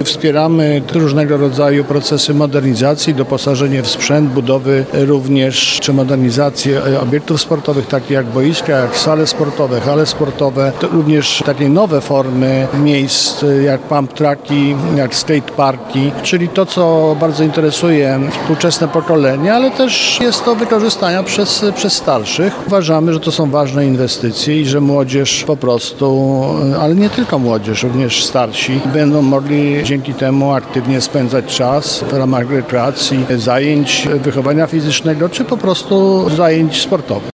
Wspieramy różnego rodzaju procesy modernizacji, doposażenie w sprzęt, budowy również czy modernizację obiektów sportowych, takich jak boiska, jak sale sportowe, hale sportowe. To również takie nowe formy miejsc jak pump tracki, jak skate parki, czyli to, co bardzo interesuje współczesne pokolenie, ale też jest to wykorzystania przez starszych. Uważamy, że to są ważne inwestycje i że młodzież po prostu, ale nie tylko młodzież, również starsi będą mogli dzięki temu aktywnie spędzać czas w ramach rekreacji, zajęć wychowania fizycznego czy po prostu zajęć sportowych.